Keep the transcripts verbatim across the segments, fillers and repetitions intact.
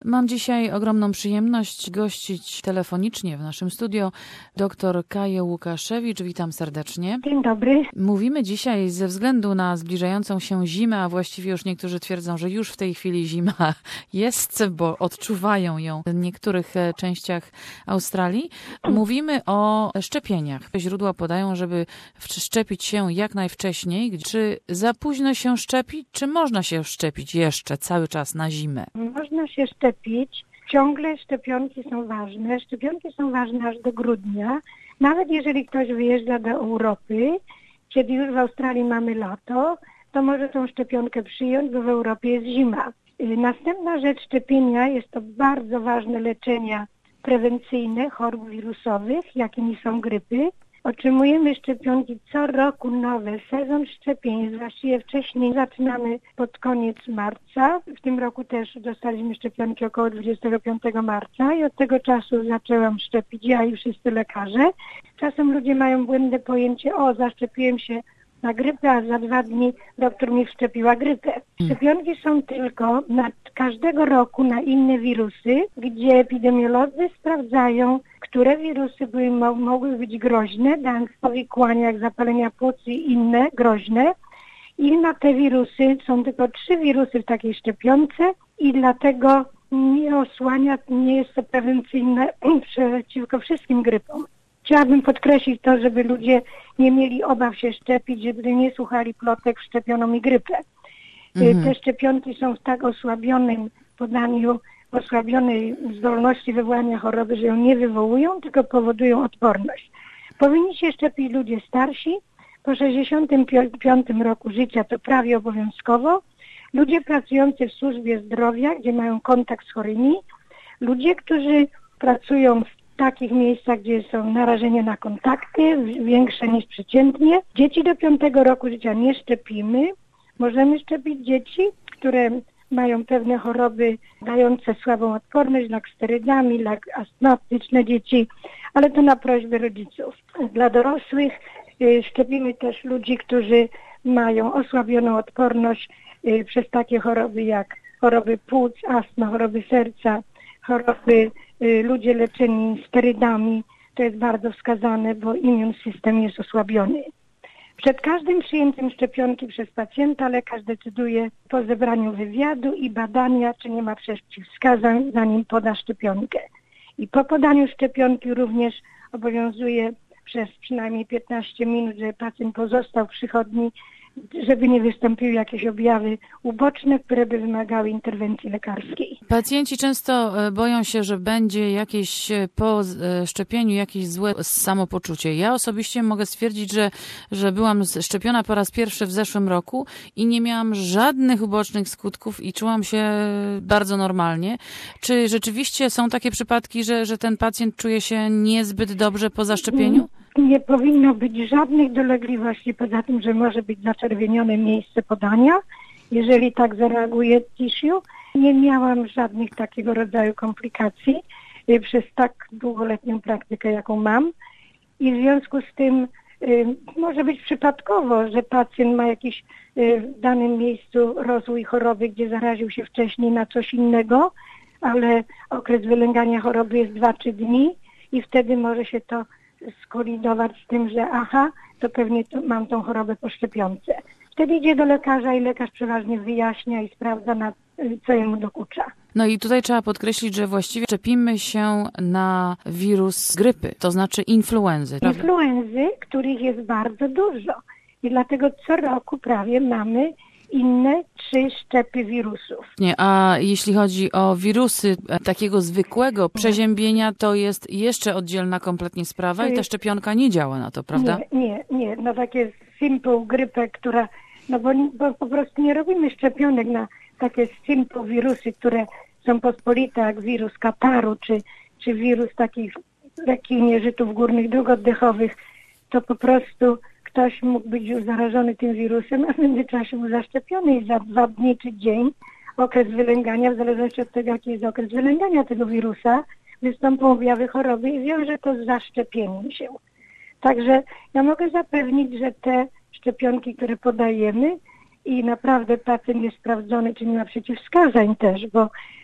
Mam dzisiaj ogromną przyjemność gościć telefonicznie w naszym studio dr Kaję Łukaszewicz. Witam serdecznie. Dzień dobry. Mówimy dzisiaj ze względu na zbliżającą się zimę, a właściwie już niektórzy twierdzą, że już w tej chwili zima jest, bo odczuwają ją w niektórych częściach Australii. Mówimy o szczepieniach. Źródła podają, żeby szczepić się jak najwcześniej. Czy za późno się szczepić, czy można się szczepić jeszcze cały czas na zimę? Można się szczepić. Ciągle szczepionki są ważne. Szczepionki są ważne aż do grudnia. Nawet jeżeli ktoś wyjeżdża do Europy, kiedy już w Australii mamy lato, to może tą szczepionkę przyjąć, bo w Europie jest zima. Następna rzecz szczepienia jest to bardzo ważne leczenia prewencyjne chorób wirusowych, jakimi są grypy. Otrzymujemy szczepionki co roku nowe. Sezon szczepień jest właściwie wcześniej. Zaczynamy pod koniec marca. W tym roku też dostaliśmy szczepionki około dwudziestego piątego marca i od tego czasu zaczęłam szczepić ja i wszyscy lekarze. Czasem ludzie mają błędne pojęcie, o zaszczepiłem się na grypę, a za dwa dni doktor mi wszczepiła grypę. Szczepionki są tylko na każdego roku na inne wirusy, gdzie epidemiolodzy sprawdzają, które wirusy były, mogły być groźne, dla powikłania jak zapalenia płuc i inne groźne. I na te wirusy są tylko trzy wirusy w takiej szczepionce i dlatego nie osłania, nie jest to prewencyjne przeciwko wszystkim grypom. Chciałabym podkreślić to, żeby ludzie nie mieli obaw się szczepić, żeby nie słuchali plotek, wszczepiono mi grypę. Mhm. Te szczepionki są w tak osłabionym podaniu, osłabionej zdolności wywołania choroby, że ją nie wywołują, tylko powodują odporność. Powinni się szczepić ludzie starsi. Po sześćdziesiątym piątym roku życia to prawie obowiązkowo. Ludzie pracujący w służbie zdrowia, gdzie mają kontakt z chorymi. Ludzie, którzy pracują w w takich miejscach, gdzie są narażenia na kontakty, większe niż przeciętnie. Dzieci do piątego roku życia nie szczepimy. Możemy szczepić dzieci, które mają pewne choroby dające słabą odporność, jak sterydami, jak astmatyczne dzieci, ale to na prośbę rodziców. Dla dorosłych y, szczepimy też ludzi, którzy mają osłabioną odporność y, przez takie choroby jak choroby płuc, astma, choroby serca, choroby ludzie leczeni sterydami, to jest bardzo wskazane, bo immun system jest osłabiony. Przed każdym przyjęciem szczepionki przez pacjenta lekarz decyduje po zebraniu wywiadu i badania, czy nie ma przeciwwskazań, zanim poda szczepionkę. I po podaniu szczepionki również obowiązuje przez przynajmniej piętnaście minut, żeby pacjent pozostał w przychodni, żeby nie wystąpiły jakieś objawy uboczne, które by wymagały interwencji lekarskiej. Pacjenci często boją się, że będzie jakieś po szczepieniu jakieś złe samopoczucie. Ja osobiście mogę stwierdzić, że, że byłam szczepiona po raz pierwszy w zeszłym roku i nie miałam żadnych ubocznych skutków i czułam się bardzo normalnie. Czy rzeczywiście są takie przypadki, że, że ten pacjent czuje się niezbyt dobrze po zaszczepieniu? Nie powinno być żadnych dolegliwości, poza tym, że może być zaczerwienione miejsce podania. Jeżeli tak zareaguje tissue, nie miałam żadnych takiego rodzaju komplikacji przez tak długoletnią praktykę, jaką mam. I w związku z tym y, może być przypadkowo, że pacjent ma jakiś y, w danym miejscu rozwój choroby, gdzie zaraził się wcześniej na coś innego, ale okres wylęgania choroby jest dwa trzy dni i wtedy może się to skolidować z tym, że aha, to pewnie to mam tą chorobę po szczepionce. Wtedy idzie do lekarza i lekarz przeważnie wyjaśnia i sprawdza, na, co jemu dokucza. No i tutaj trzeba podkreślić, że właściwie szczepimy się na wirus grypy, to znaczy influenzy. Prawda? Influenzy, których jest bardzo dużo i dlatego co roku prawie mamy inne trzy szczepy wirusów. Nie, a jeśli chodzi o wirusy takiego zwykłego przeziębienia, to jest jeszcze oddzielna kompletnie sprawa i ta szczepionka nie działa na to, prawda? Nie, nie, nie. No takie simple grypę, która, no bo, bo po prostu nie robimy szczepionek na takie simple wirusy, które są pospolite, jak wirus kataru, czy, czy wirus takich lekkich nieżytów górnych dróg oddechowych, to po prostu ktoś mógł być już zarażony tym wirusem, a w międzyczasie był zaszczepiony i za dwa dni czy dzień okres wylęgania, w zależności od tego, jaki jest okres wylęgania tego wirusa, wystąpią objawy choroby i wiąże to z zaszczepieniem się. Także ja mogę zapewnić, że te szczepionki, które podajemy i naprawdę pacjent jest sprawdzony, czy nie ma przeciwwskazań też, bo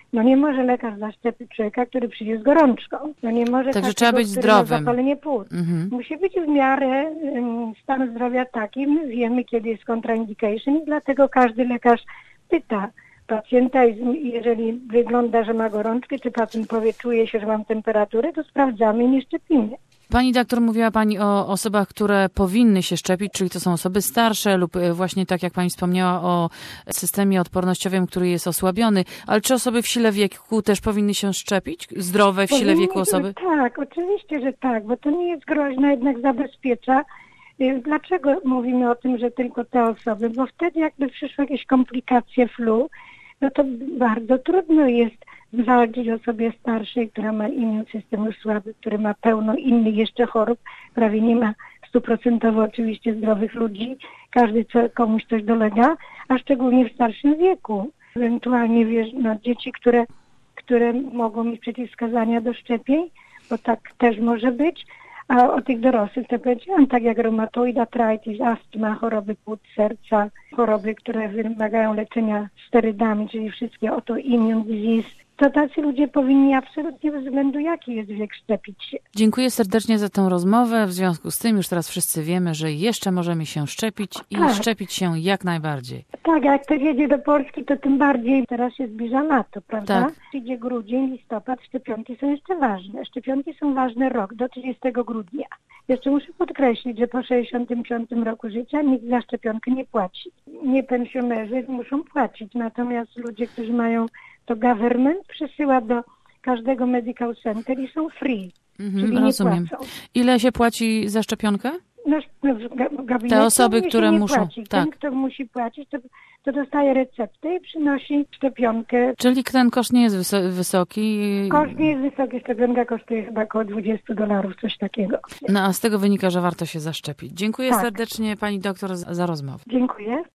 No nie może lekarz zaszczepić człowieka, który przyjdzie z gorączką. No nie może Także takiego, trzeba być który zdrowym. ma zapalenie płuc. Mhm. Musi być w miarę um, stanu zdrowia taki. My wiemy, kiedy jest contraindication i dlatego każdy lekarz pyta pacjenta, jeżeli wygląda, że ma gorączkę, czy pacjent powie, czuje się, że mam temperaturę, to sprawdzamy i nie szczepimy. Pani doktor, mówiła Pani o osobach, które powinny się szczepić, czyli to są osoby starsze lub właśnie tak jak Pani wspomniała o systemie odpornościowym, który jest osłabiony, ale czy osoby w sile wieku też powinny się szczepić? Zdrowe w sile Powinny, wieku osoby? Tak, oczywiście, że tak, bo to nie jest groźne, jednak zabezpiecza. Dlaczego mówimy o tym, że tylko te osoby? Bo wtedy jakby przyszły jakieś komplikacje flu, no to bardzo trudno jest zawalczyć osobie starszej, która ma immun system już słaby, który ma pełno innych jeszcze chorób. Prawie nie ma stuprocentowo oczywiście zdrowych ludzi. Każdy co, komuś coś dolega, a szczególnie w starszym wieku. Ewentualnie wiesz, no, dzieci, które, które mogą mieć przeciwwskazania do szczepień, bo tak też może być. A o tych dorosłych to powiedziałam, tak jak reumatoid arthritis, astma, choroby płuc, serca, choroby, które wymagają leczenia sterydami, czyli wszystkie autoimmune disease, to tacy ludzie powinni absolutnie bez względu jaki jest wiek szczepić się. Dziękuję serdecznie za tę rozmowę. W związku z tym już teraz wszyscy wiemy, że jeszcze możemy się szczepić i tak. szczepić się jak najbardziej. Tak, a jak ktoś jedzie do Polski, to tym bardziej teraz się zbliża lato, prawda? Tak. Idzie grudzień, listopad, szczepionki są jeszcze ważne. Szczepionki są ważne rok, do trzydziestego grudnia. Jeszcze muszę podkreślić, że po sześćdziesiątym piątym roku życia nikt za szczepionkę nie płaci. Nie pensjonerzy muszą płacić, natomiast ludzie, którzy mają to government przesyła do każdego medical center i są free, Mhm, czyli rozumiem. nie płacą. Ile się płaci za szczepionkę? No, w gabinecie Te osoby, się które nie muszą, płaci. tak. Ten, kto musi płacić, to, to dostaje receptę i przynosi szczepionkę. Czyli ten koszt nie jest wys- wysoki. Koszt nie jest wysoki, szczepionka kosztuje chyba około dwadzieścia dolarów, coś takiego. No a z tego wynika, że warto się zaszczepić. Dziękuję Tak. serdecznie Pani doktor za rozmowę. Dziękuję.